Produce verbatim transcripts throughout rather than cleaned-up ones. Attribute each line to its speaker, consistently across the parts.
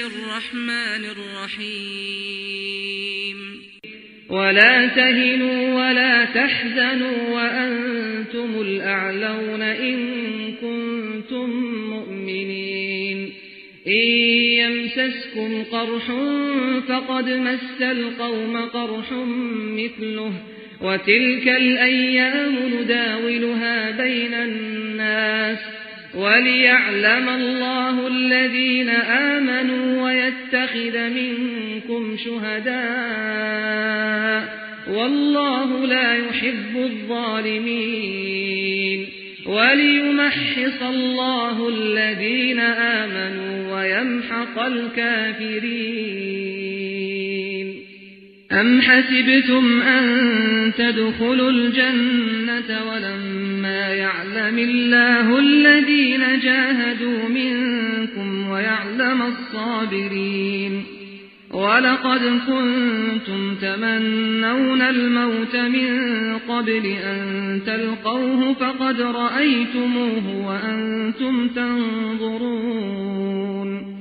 Speaker 1: الرحمن الرحيم
Speaker 2: ولا تهنوا ولا تحزنوا وأنتم الأعلون إن كنتم مؤمنين إن يمسسكم قرح فقد مس القوم قرح مثله وتلك الأيام نداولها بين الناس وليعلم الله الذين آمنوا ويتخذ منكم شهداء والله لا يحب الظالمين وليمحص الله الذين آمنوا ويمحق الكافرين أم حسبتم أن تدخلوا الجنة ولما يعلم الله الذين جاهدوا منكم ويعلم الصابرين ولقد كنتم تمنون الموت من قبل أن تلقوه فقد رأيتموه وأنتم تنظرون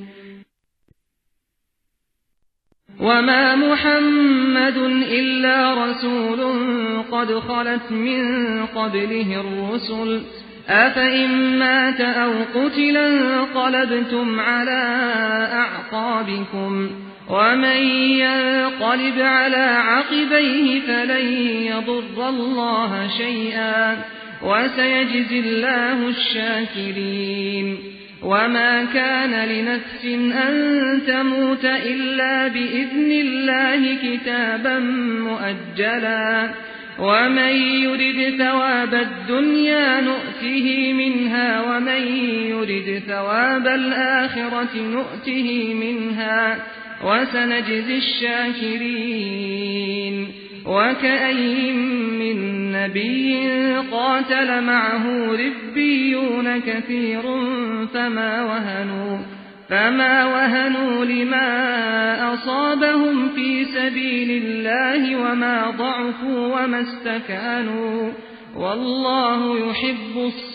Speaker 2: وما محمد إلا رسول قد خلت من قبله الرسل أفإن مات أو قتل انقلبتم على أعقابكم ومن ينقلب على عقبيه فلن يضر الله شيئا وسيجزي الله الشاكرين وما كان لنفس أن تموت إلا بإذن الله كتابا مؤجلا ومن يرد ثواب الدنيا نؤته منها ومن يرد ثواب الآخرة نؤته منها وسنجزي الشاكرين وكأين من نبي قاتل معه ربيون كثير فما وهنوا فما وهنوا لما أصابهم في سبيل الله وما ضعفوا وما استكانوا والله يحب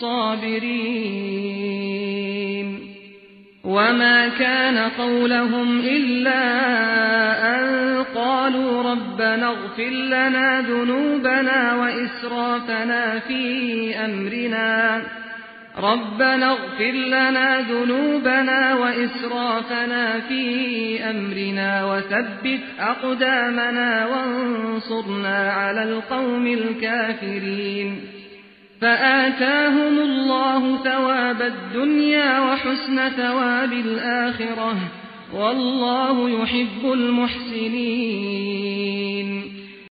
Speaker 2: الصابرين وما كان قولهم إلا أن قالوا ربنا اغفر لنا ذنوبنا وإسرافنا في أمرنا ربنا اغفر لنا ذنوبنا وإسرافنا في أمرنا وثبت أقدامنا وانصرنا على القوم الكافرين فآتاهم الله ثواب الدنيا وحسن ثواب الآخرة والله يحب المحسنين